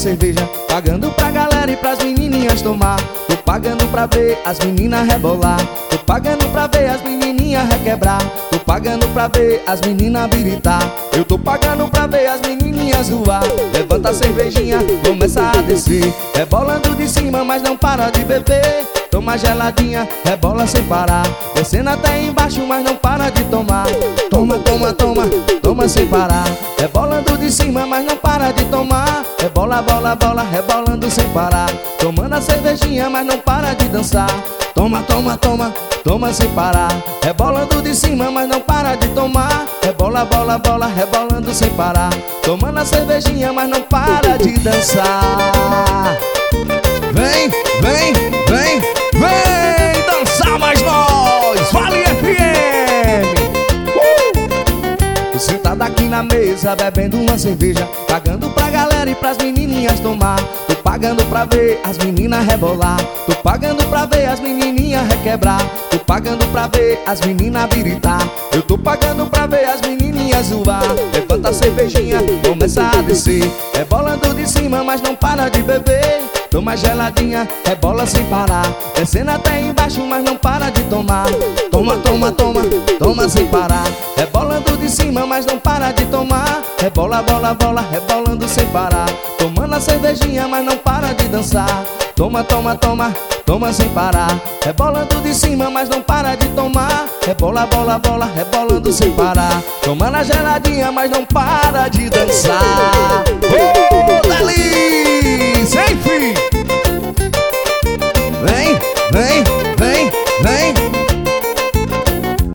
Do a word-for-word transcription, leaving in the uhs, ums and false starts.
cerveja, pagando pra galera e pras menininhas tomar. Tô pagando pra ver as meninas rebolar, tô pagando pra ver as menininhas requebrar, tô pagando pra ver as meninas habilitar. Eu tô pagando pra ver as menininhas zoar. Levanta a cervejinha, começa a descer, rebolando de cima, mas não para de beber. Toma geladinha, rebola sem parar, descendo até embaixo, mas não para de tomar. Toma, toma, toma, toma sem parar, rebolando de cima, mas não para de tomar. Rebola, bola, bola, rebolando sem parar, tomando a cervejinha, mas não para de dançar. Toma, toma, toma, toma sem parar, rebolando de cima, mas não para de tomar. Rebola, bola, bola, rebolando sem parar, tomando a cervejinha, mas não para de dançar. Vem, vem, vem, vem dançar mais nós, Vale F M. uh! Tô sentado aqui na mesa, bebendo uma cerveja, pagando pra galera e pras menininhas tomar. Tô pagando pra ver as meninas rebolar, tô pagando pra ver as menininhas requebrar, tô pagando pra ver as meninas habilitar. Eu tô pagando pra ver as menininhas zoar. Levanta a cervejinha, começa a descer, rebolando de cima, mas não para de beber. Toma geladinha, rebola sem parar, descendo até embaixo, mas não para de tomar. Toma, toma, toma, toma sem parar, rebolando de cima, mas não para de tomar. Rebola, bola, bola, rebolando sem parar, tomando a cervejinha, mas não para de dançar. Toma, toma, toma, toma sem parar, rebolando de cima, mas não para de tomar. Rebola, bola, bola, rebolando sem parar, tomando a geladinha, mas não para de dançar. Oh, Dali, sem fim. Vem, vem,